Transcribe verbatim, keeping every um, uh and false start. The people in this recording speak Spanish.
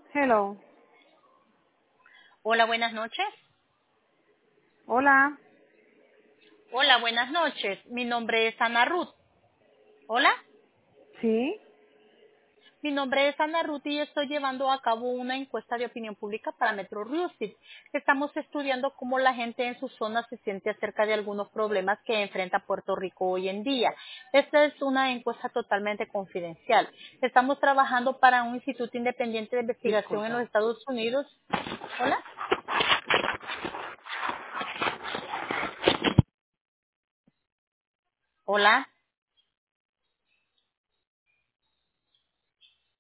Hello. Hola, buenas noches. Hola. Hola, buenas noches. Mi nombre es Ana Ruth. Hola. ¿Sí? Mi nombre es Ana Ruth y estoy llevando a cabo una encuesta de opinión pública para Metro Rustic. Estamos estudiando cómo la gente en su zona se siente acerca de algunos problemas que enfrenta Puerto Rico hoy en día. Esta es una encuesta totalmente confidencial. Estamos trabajando para un instituto independiente de investigación en los Disculpa. Estados Unidos. Hola. Hola.